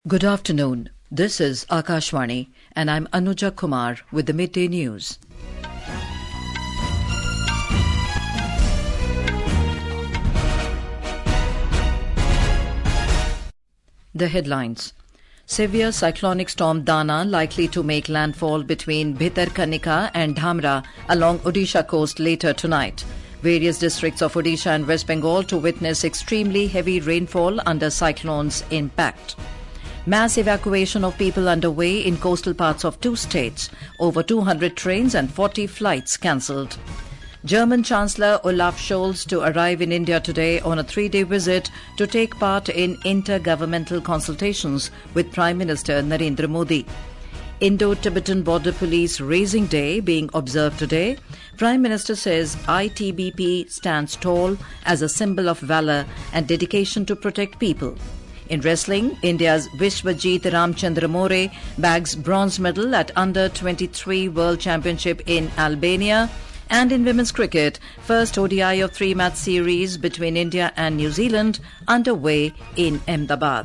Good afternoon. This is Akashvani and I'm Anuja Kumar with the Midday News. The headlines. Severe cyclonic storm Dana likely to make landfall between Bhitarkanika and Dhamra along Odisha coast later tonight. Various districts of Odisha and West Bengal to witness extremely heavy rainfall under cyclone's impact. Mass evacuation of people underway in coastal parts of two states. Over 200 trains and 40 flights cancelled. German Chancellor Olaf Scholz to arrive in India today on a 3-day visit to take part in intergovernmental consultations with Prime Minister Narendra Modi. Indo-Tibetan Border Police Raising Day being observed today. Prime Minister says ITBP stands tall as a symbol of valour and dedication to protect people. In wrestling, India's Vishwajit Ramchandra More bags bronze medal at Under-23 World Championship in Albania. And in women's cricket, first ODI of 3-match series between India and New Zealand underway in Ahmedabad.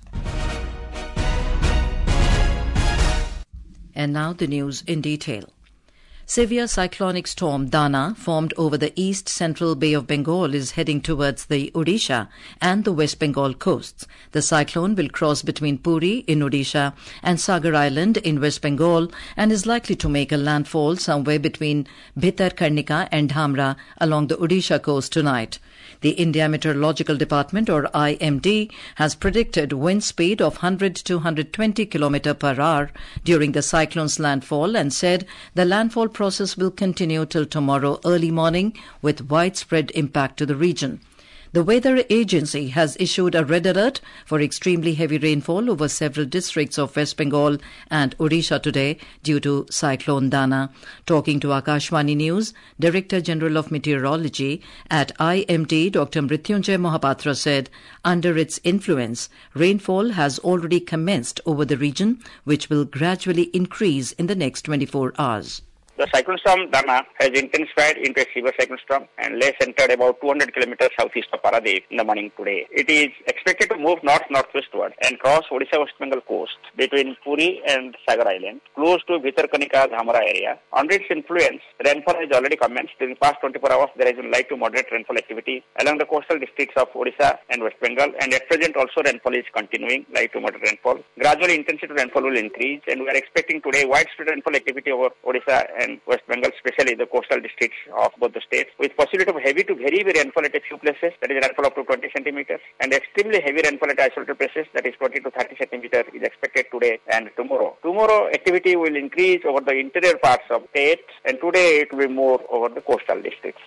And now the news in detail. Severe cyclonic storm Dana, formed over the east-central Bay of Bengal, is heading towards the Odisha and the West Bengal coasts. The cyclone will cross between Puri in Odisha and Sagar Island in West Bengal and is likely to make a landfall somewhere between Bhitarkanika and Dhamra along the Odisha coast tonight. The India Meteorological Department, or IMD, has predicted wind speed of 100 to 120 km per hour during the cyclone's landfall and said the landfall process will continue till tomorrow early morning with widespread impact to the region. The Weather Agency has issued a red alert for extremely heavy rainfall over several districts of West Bengal and Odisha today due to Cyclone Dana. Talking to Akashvani News, Director General of Meteorology at IMD, Dr. Mrityunjay Mohapatra said, under its influence, rainfall has already commenced over the region, which will gradually increase in the next 24 hours. The cyclone storm Dana has intensified into a severe cyclone storm and lay centered about 200 kilometers southeast of Paradip in the morning today. It is expected to move north-northwestward and cross Odisha-West Bengal coast between Puri and Sagar Island, close to Bhitarkanika Dhamra area. Under its influence, rainfall has already commenced. During the past 24 hours, there has been light to moderate rainfall activity along the coastal districts of Odisha and West Bengal, and at present also rainfall is continuing, light to moderate rainfall. Gradually, intensity of rainfall will increase, and we are expecting today widespread rainfall activity over Odisha and West Bengal, especially the coastal districts of both the states, with possibility of heavy to very heavy rainfall at a few places, that is rainfall up to 20 centimeters, and extremely heavy rainfall at isolated places, that is 20 to 30 centimeters, is expected today and tomorrow. Tomorrow, activity will increase over the interior parts of state, and today it will be more over the coastal districts.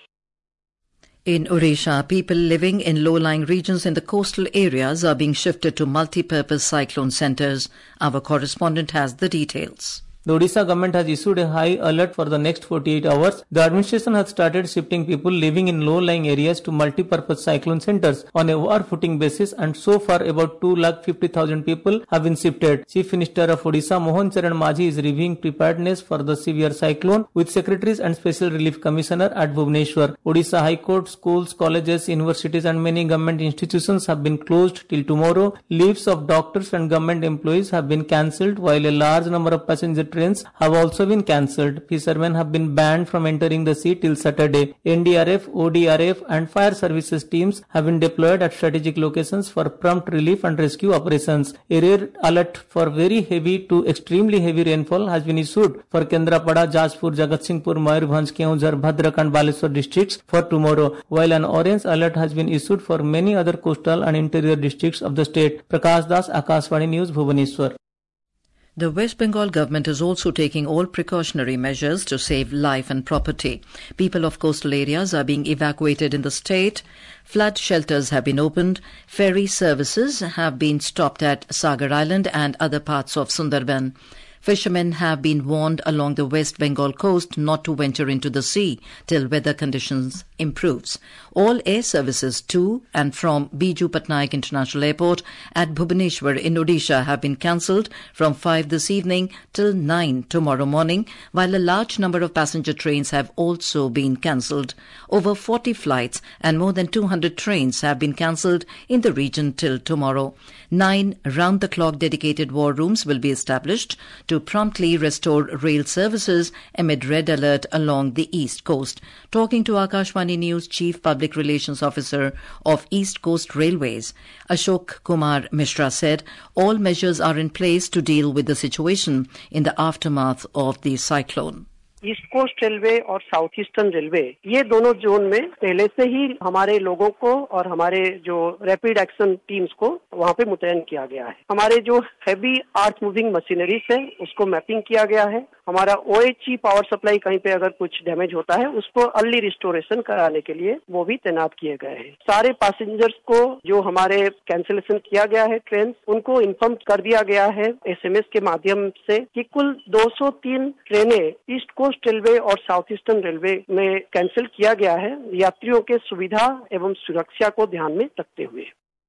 In Odisha, people living in low-lying regions in the coastal areas are being shifted to multi-purpose cyclone centres. Our correspondent has the details. The Odisha government has issued a high alert for the next 48 hours. The administration has started shifting people living in low-lying areas to multi-purpose cyclone centers on a war footing basis, and so far about 250,000 people have been shifted. Chief Minister of Odisha Mohan Charan Majhi is reviewing preparedness for the severe cyclone with secretaries and Special Relief Commissioner at Bhubaneswar. Odisha High Court, schools, colleges, universities and many government institutions have been closed till tomorrow. Leaves of doctors and government employees have been cancelled, while a large number of passenger trains have also been cancelled. Fishermen have been banned from entering the sea till Saturday. NDRF, ODRF and fire services teams have been deployed at strategic locations for prompt relief and rescue operations. A red alert for very heavy to extremely heavy rainfall has been issued for Kendrapada, Jajpur, Jagatsinghpur, Mayurbhanj, Keonjhar, Bhadrak and Baleshwar districts for tomorrow, while an orange alert has been issued for many other coastal and interior districts of the state. Prakash Das, Akashvani News, Bhubaneswar. The West Bengal government is also taking all precautionary measures to save life and property. People of coastal areas are being evacuated in the state. Flood shelters have been opened. Ferry services have been stopped at Sagar Island and other parts of Sundarban. Fishermen have been warned along the West Bengal coast not to venture into the sea till weather conditions improves. All air services to and from Biju Patnaik International Airport at Bhubaneswar in Odisha have been cancelled from 5 this evening till 9 tomorrow morning, while a large number of passenger trains have also been cancelled. Over 40 flights and more than 200 trains have been cancelled in the region till tomorrow. 9 round-the-clock dedicated war rooms will be established to promptly restore rail services amid red alert along the East Coast. Talking to Akashvani News Chief Public Relations Officer of East Coast Railways, Ashok Kumar Mishra said all measures are in place to deal with the situation in the aftermath of the cyclone. East Coast Railway और South Eastern Railway ये दोनों zone में पहले से ही हमारे लोगों को और हमारे जो रैपिड एक्शन टीम्स को वहाँ पे मुतयन किया गया है। हमारे जो हैवी अर्थ मूविंग मशीनरीज है उसको मैपिंग किया गया है। हमारा ओएचई पावर सप्लाई कहीं पे अगर कुछ डैमेज होता है उसको अर्ली रिस्टोरेशन कराने के लिए वो भी तैनात किए गए हैं। सारे पैसेंजर्स को जो हमारे कैंसिलेशन किया गया है ट्रेन उनको इन्फॉर्म कर दिया गया है एसएमएस के माध्यम से कि कुल 203 ट्रेनें ईस्ट कोस्ट रेलवे और साउथ ईस्टर्न रेलवे में कैंसिल किया गया है यात्रियों के सुविधा एवं सुरक्षा को ध्यान में रखते हुए।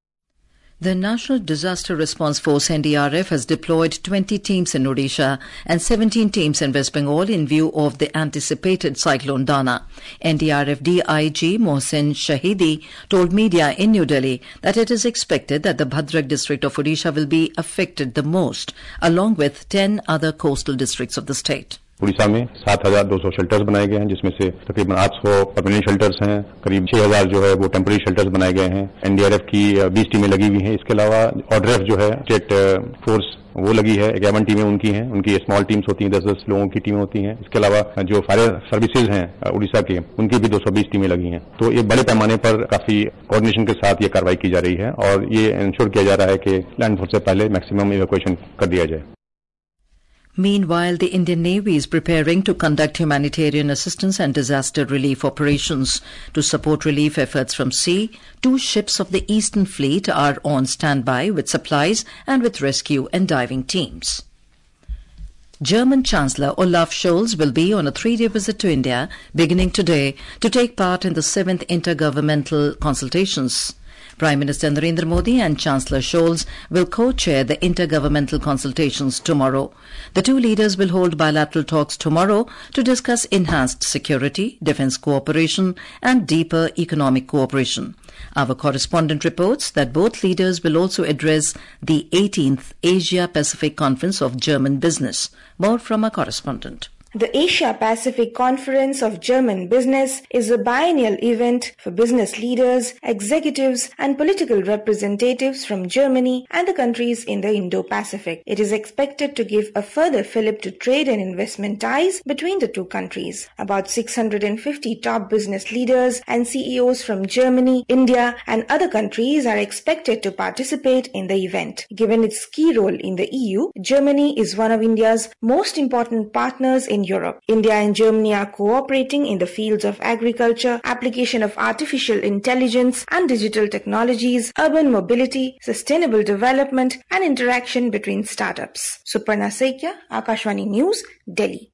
The National Disaster Response Force NDRF has deployed 20 teams in Odisha and 17 teams in West Bengal in view of the anticipated cyclone Dana. NDRF DIG Mohsen Shahidi told media in New Delhi that it is expected that the Bhadrak district of Odisha will be affected the most, along with 10 other coastal districts of the state. Orissa में 7,200 shelters बनाए गए हैं जिसमें से तकरीबन 800 permanent shelters हैं, करीब 6,000 जो है वो टेम्पररी शेल्टर्स बनाए गए हैं। एनडीआरएफ की 20 टीमें लगी हुई हैं। इसके अलावा ऑडरेफ जो है स्टेट फोर्स वो लगी है, 51 टीमें उनकी हैं, उनकी स्मॉल टीम्स होती हैं, 10-10 लोगों की टीमें होती हैं। इसके अलावा जो फायर सर्विसेज हैं उड़ीसा के उनकी भी 220 टीमें लगी हैं। तो ये बड़े पैमाने पर काफी कोऑर्डिनेशन के साथ ये कार्रवाई की जा रही है और ये इंश्योर किया जा रहा है कि लैंडफॉल से पहले मैक्सिमम इवैक्यूएशन कर दिया जाए। Meanwhile, the Indian Navy is preparing to conduct humanitarian assistance and disaster relief operations. To support relief efforts from sea, 2 ships of the Eastern Fleet are on standby with supplies and with rescue and diving teams. German Chancellor Olaf Scholz will be on a 3-day visit to India beginning today to take part in the 7th intergovernmental consultations. Prime Minister Narendra Modi and Chancellor Scholz will co-chair the intergovernmental consultations tomorrow. The two leaders will hold bilateral talks tomorrow to discuss enhanced security, defence cooperation and deeper economic cooperation. Our correspondent reports that both leaders will also address the 18th Asia-Pacific Conference of German Business. More from our correspondent. The Asia-Pacific Conference of German Business is a biennial event for business leaders, executives and political representatives from Germany and the countries in the Indo-Pacific. It is expected to give a further fillip to trade and investment ties between the two countries. About 650 top business leaders and CEOs from Germany, India and other countries are expected to participate in the event. Given its key role in the EU, Germany is one of India's most important partners in Europe. India and Germany are cooperating in the fields of agriculture, application of artificial intelligence and digital technologies, urban mobility, sustainable development and interaction between startups. Suparna Sekia, Akashvani News, Delhi.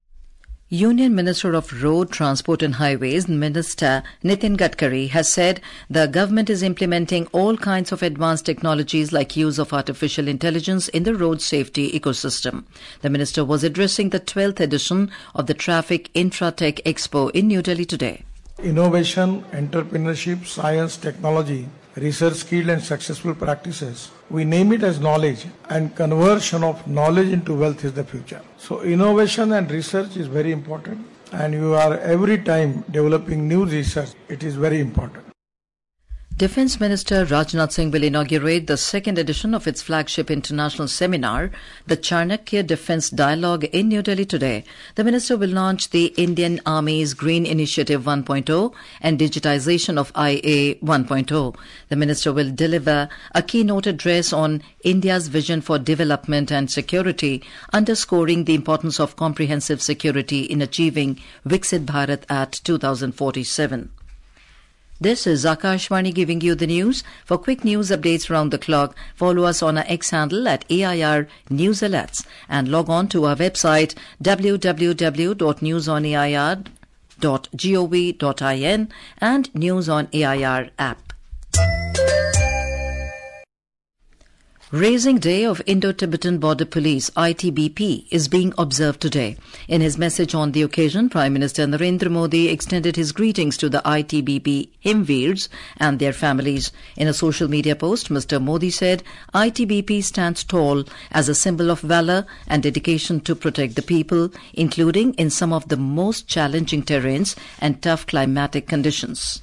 Union Minister of Road Transport and Highways, Minister Nitin Gadkari, has said the government is implementing all kinds of advanced technologies like use of artificial intelligence in the road safety ecosystem. The minister was addressing the 12th edition of the Traffic Infratech Expo in New Delhi today. Innovation, entrepreneurship, science, technology, research, skilled and successful practices. We name it as knowledge, and conversion of knowledge into wealth is the future. So innovation and research is very important, and you are every time developing new research. It is very important. Defence Minister Rajnath Singh will inaugurate the second edition of its flagship international seminar, the Chanakya Defence Dialogue, in New Delhi today. The minister will launch the Indian Army's Green Initiative 1.0 and digitization of IA 1.0. The minister will deliver a keynote address on India's vision for development and security, underscoring the importance of comprehensive security in achieving Viksit Bharat at 2047. This is Akashvani giving you the news. For quick news updates around the clock, follow us on our X handle at AIR News Alerts and log on to our website www.newsonair.gov.in and News on AIR app. Raising Day of Indo-Tibetan Border Police ITBP is being observed today. In his message on the occasion, Prime Minister Narendra Modi extended his greetings to the ITBP Himveers and their families. In a social media post, Mr. Modi said, ITBP stands tall as a symbol of valor and dedication to protect the people, including in some of the most challenging terrains and tough climatic conditions.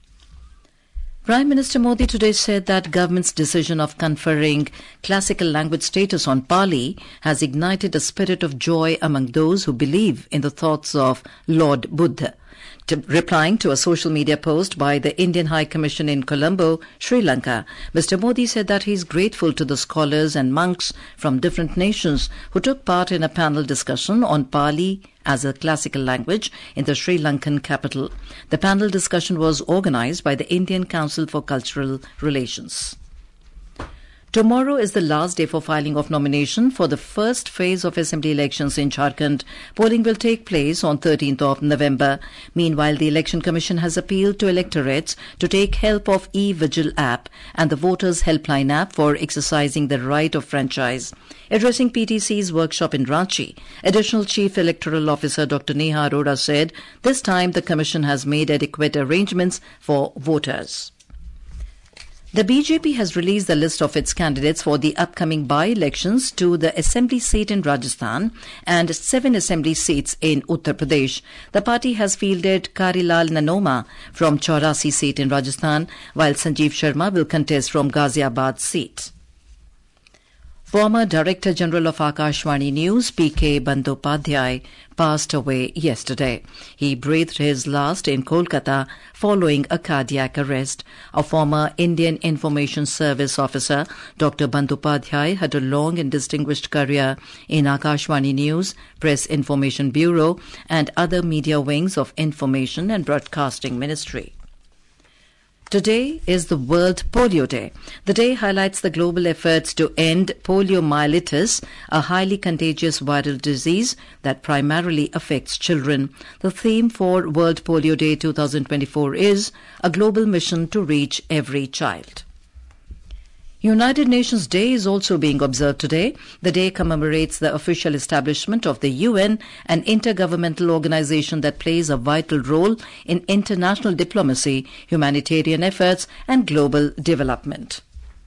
Prime Minister Modi today said that government's decision of conferring classical language status on Pali has ignited a spirit of joy among those who believe in the thoughts of Lord Buddha. Replying to a social media post by the Indian High Commission in Colombo, Sri Lanka, Mr. Modi said that he is grateful to the scholars and monks from different nations who took part in a panel discussion on Pali as a classical language in the Sri Lankan capital. The panel discussion was organized by the Indian Council for Cultural Relations. Tomorrow is the last day for filing of nomination for the first phase of assembly elections in Jharkhand. Polling will take place on 13th of November. Meanwhile, the Election Commission has appealed to electorates to take help of e-Vigil app and the Voters Helpline app for exercising the right of franchise. Addressing PTC's workshop in Ranchi, Additional Chief Electoral Officer Dr. Neha Arora said this time the Commission has made adequate arrangements for voters. The BJP has released the list of its candidates for the upcoming by-elections to the assembly seat in Rajasthan and 7 assembly seats in Uttar Pradesh. The party has fielded Karilal Nanoma from Chaurasi seat in Rajasthan, while Sanjeev Sharma will contest from Ghaziabad seat. Former Director General of Akashvani News, P.K. Bandyopadhyay, passed away yesterday. He breathed his last in Kolkata following a cardiac arrest. A former Indian Information Service officer, Dr. Bandyopadhyay, had a long and distinguished career in Akashvani News, Press Information Bureau, and other media wings of Information and Broadcasting Ministry. Today is the World Polio Day. The day highlights the global efforts to end poliomyelitis, a highly contagious viral disease that primarily affects children. The theme for World Polio Day 2024 is a global mission to reach every child. United Nations Day is also being observed today. The day commemorates the official establishment of the UN, an intergovernmental organization that plays a vital role in international diplomacy, humanitarian efforts, and global development.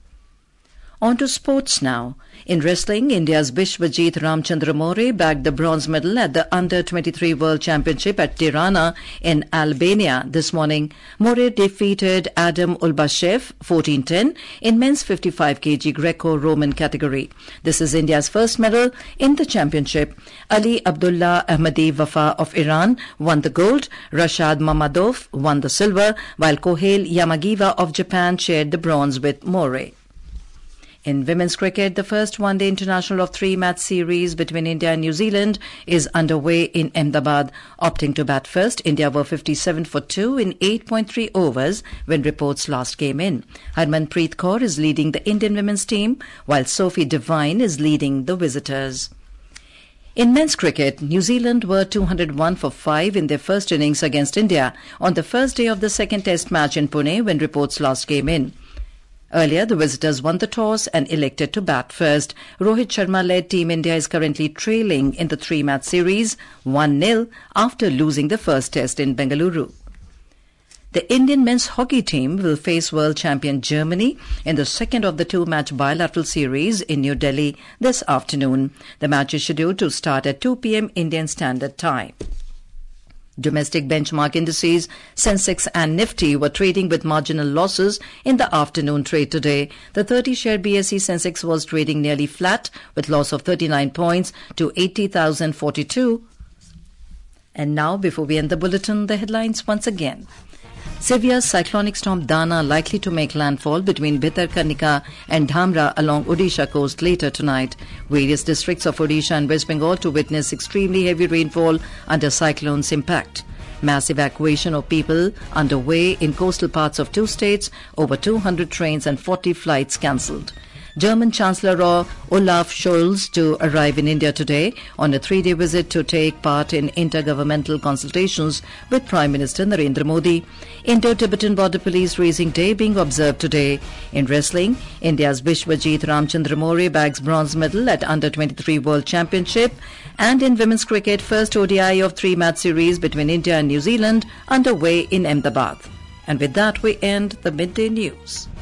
On to sports now. In wrestling, India's Bishwajit Ramchandra More bagged the bronze medal at the Under-23 World Championship at Tirana in Albania this morning. More defeated Adam Ulbashev 14-10 in men's 55 kg Greco-Roman category. This is India's first medal in the championship. Ali Abdullah Ahmadi Wafa of Iran won the gold. Rashad Mamadov won the silver, while Kohel Yamagiwa of Japan shared the bronze with More. In women's cricket, the first one-day international of 3-match series between India and New Zealand is underway in Ahmedabad. Opting to bat first, India were 57 for 2 in 8.3 overs when reports last came in. Harmanpreet Kaur is leading the Indian women's team, while Sophie Devine is leading the visitors. In men's cricket, New Zealand were 201 for 5 in their first innings against India on the first day of the second test match in Pune when reports last came in. Earlier, the visitors won the toss and elected to bat first. Rohit Sharma-led Team India is currently trailing in the 3-match series 1-0 after losing the first test in Bengaluru. The Indian men's hockey team will face world champion Germany in the second of the 2-match bilateral series in New Delhi this afternoon. The match is scheduled to start at 2 p.m. Indian Standard Time. Domestic benchmark indices, Sensex and Nifty were trading with marginal losses in the afternoon trade today. The 30-share BSE Sensex was trading nearly flat with loss of 39 points to 80,042. And now, before we end the bulletin, the headlines once again. Severe cyclonic storm Dana likely to make landfall between Bhitarkanika and Dhamra along Odisha coast later tonight. Various districts of Odisha and West Bengal to witness extremely heavy rainfall under cyclone's impact. Mass evacuation of people underway in coastal parts of 2 states, over 200 trains and 40 flights cancelled. German Chancellor Olaf Scholz to arrive in India today on a 3-day visit to take part in intergovernmental consultations with Prime Minister Narendra Modi. Indo-Tibetan Border Police Racing Day being observed today. In wrestling, India's Vishwajit Ramchandra More bags bronze medal at Under-23 World Championship. And in women's cricket, first ODI of 3-match series between India and New Zealand underway in Ahmedabad. And with that, we end the midday news.